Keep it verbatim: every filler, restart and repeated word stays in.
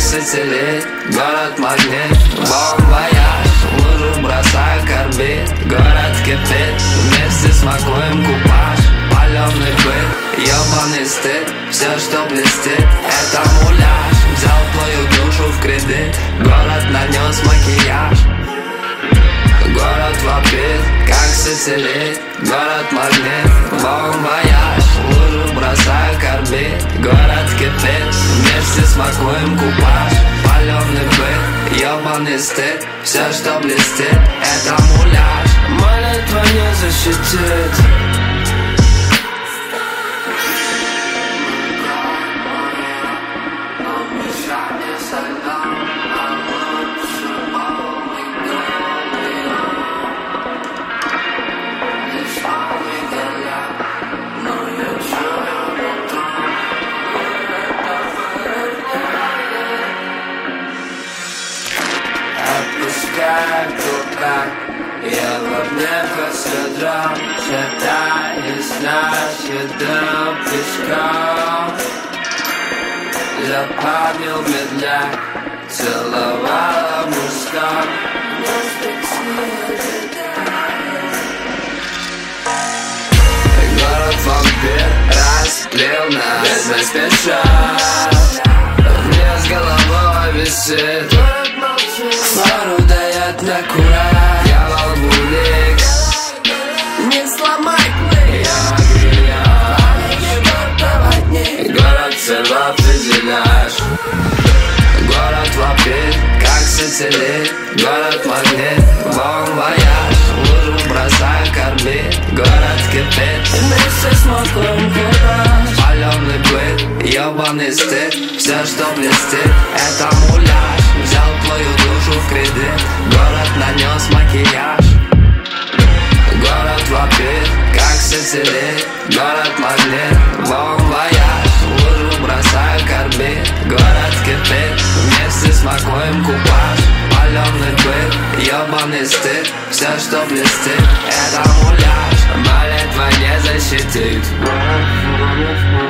сателлит, город-магнит, бомбояж, лужу бросаю корбит, город кипит, вместе смакуем купаж, паленый быт, ебаный стыд, все, что блестит, это муляж. Взял твою душу в кредит, город нанес макияж. Город вопит, как сателлит, город-магнит, бомбояж, лужу бросаю корбит, город кипит, вместе смакуем купаж, паленый быт, ебаный стыд, все, что блестит, это муляж. Молитва не защитит. Отпускай тупак, я в огне посудром, шатаясь на следу пешком. Запомнил медляк, целовала мужском. Город вампир расплел нас не спеша, мне с головой висит. Фару дает на кура, я волбулик, не сломай плей. Я огонь, город серва определяешь. Город вопит, как сателлит, город-магнит, бомбояж, лужу бросаю корбит, город кипит, вместе смакуем купаж, паленый быт, ебаный стыд, все, что блестит, это муляж. Взял твою душу в кредит, город нанес макияж. Город вопит, как сателлит, город-магнит, бомбояж, лужу бросаю корбит, город кипит, вместе смакуем купаж, паленый быт, ебаный стыд, все, что блестит, это муляж. Молитва не защитит.